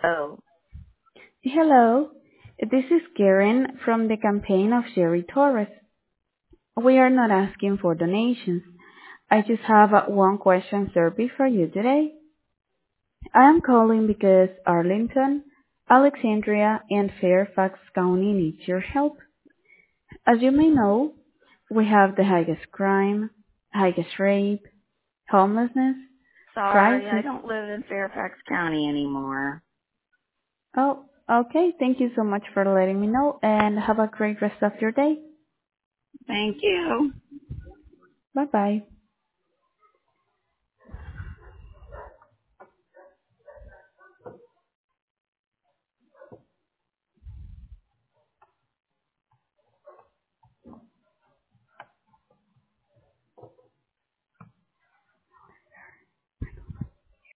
Oh, Hello, this is Karen from the campaign of Jerry Torres. We are not asking for donations. I just have a one question survey for you today. I am calling because Arlington, Alexandria, and Fairfax County need your help. As you may know, we have the highest crime, highest rape, homelessness, sorry, I crisis. don't live in Fairfax County anymore. Oh, okay. Thank you so much for letting me know and have a great rest of your day. Thank you. Bye bye.